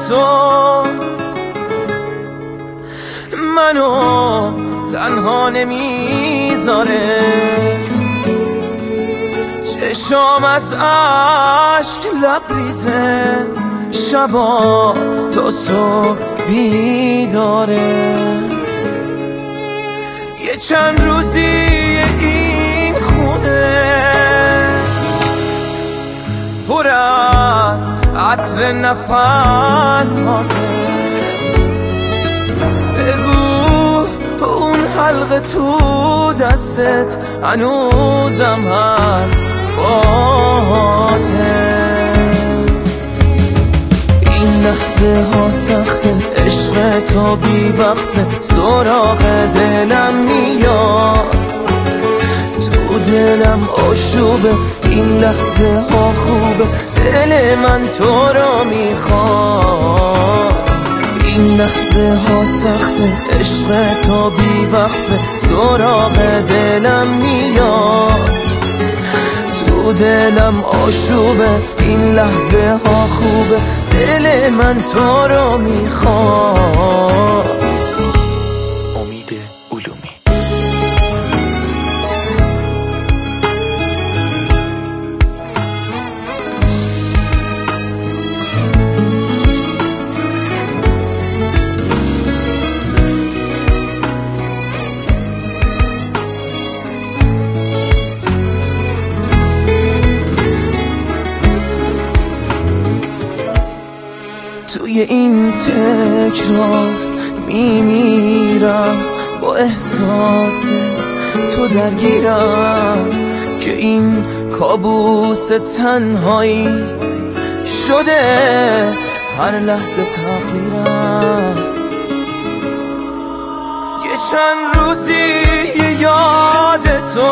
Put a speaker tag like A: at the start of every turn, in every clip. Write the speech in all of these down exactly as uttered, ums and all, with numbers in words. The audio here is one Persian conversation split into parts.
A: تو منو تنها نمیذاره، چشام از عشق لبریزه، شبا تا صبح بیداره. یه چند روزی این خونه پر از عطر نفس هاته، بگو اون حلقه تو دستت هنوزم هست باته. این لحظه ها سخته، عشق تو بی وقته، سراغ دلم میاد، تو دلم آشوبه. این لحظه ها خوبه، دل من تو را میخواد. این لحظه ها سخته، عشق تو بی وقته، سراغ دلم میاد، تو دلم آشوبه. این لحظه ها خوبه، دل من تو را میخواد.
B: امید علومی.
A: توی این تکرار میمیرم، با احساس تو درگیرم، که این کابوس تنهایی شده هر لحظه تقدیرم. یه چند روزی یاد تو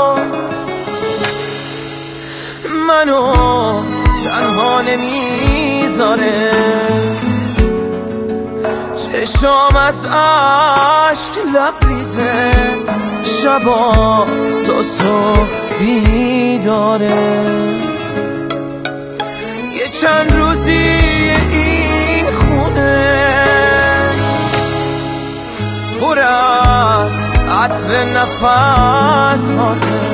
A: منو تنها نمیذاره، چشام از عشق لبریزه، شبا تا صبح بیداره. یه چند روزی این خونه پر از عطر نفس هاته،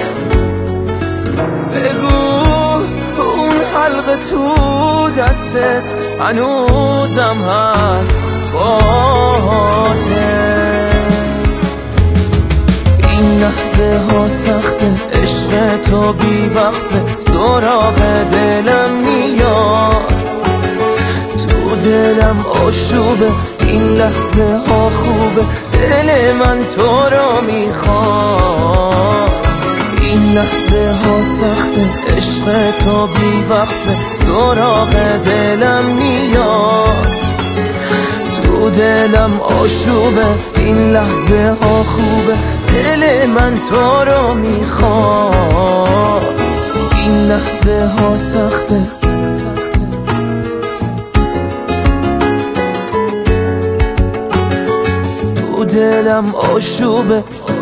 A: بگو اون حلقه تو دستت هنوزم هست باته. این لحظه ها سخته، عشق تو بی وقته، سراغ دلم میاد، تو دلم آشوبه. این لحظه ها خوبه، دل من تو را میخواد. این لحظه ها سخته، عشق تو بی وقته، سراغ دلم میاد، تو دلم آشوبه. این لحظه ها خوبه، دل من تو را میخواد. این لحظه ها سخته، تو دلم آشوبه.